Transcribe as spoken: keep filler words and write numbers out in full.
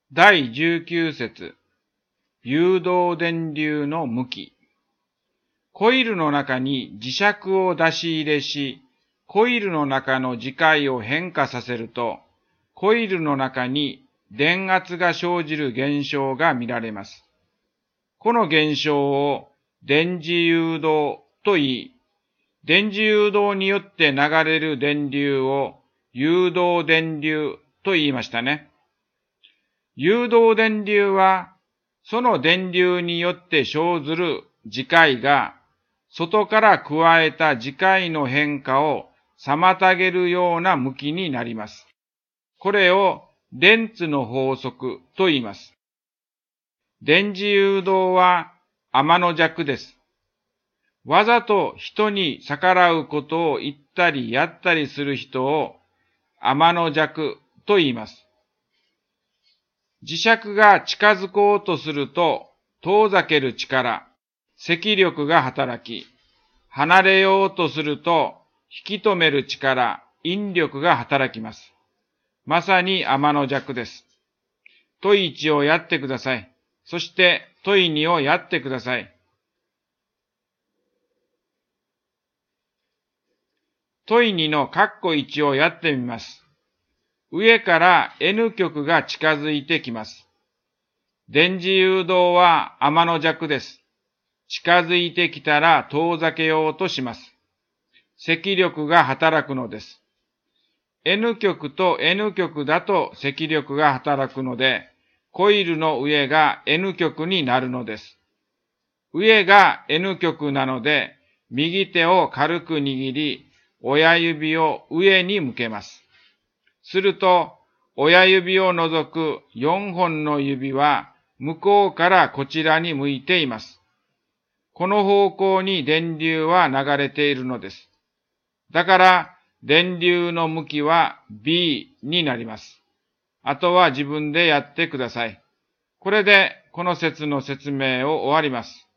だいじゅうきゅう節、誘導電流の向き。コイルの中に磁石を出し入れし、コイルの中の磁界を変化させると、コイルの中に電圧が生じる現象が見られます。この現象を電磁誘導と言い、電磁誘導によって流れる電流を誘導電流と言いましたね。誘導電流は、その電流によって生ずる磁界が、外から加えた磁界の変化を妨げるような向きになります。これをレンツの法則と言います。電磁誘導は天の弱です。わざと人に逆らうことを言ったりやったりする人を天の弱と言います。磁石が近づこうとすると遠ざける力、斥力が働き、離れようとすると引き止める力、引力が働きます。まさに天の弱です。問いいちをやってください。そして問いにをやってください。問いにの括弧いちをやってみます。上から N 極が近づいてきます。電磁誘導は天の弱です。近づいてきたら遠ざけようとします。斥力が働くのです。N 極と N 極だと斥力が働くので、コイルの上が N 極になるのです。上が N 極なので、右手を軽く握り、親指を上に向けます。すると、親指を除くよんほんの指は向こうからこちらに向いています。この方向に電流は流れているのです。だから、電流の向きは ビー になります。あとは自分でやってください。これでこの説の説明を終わります。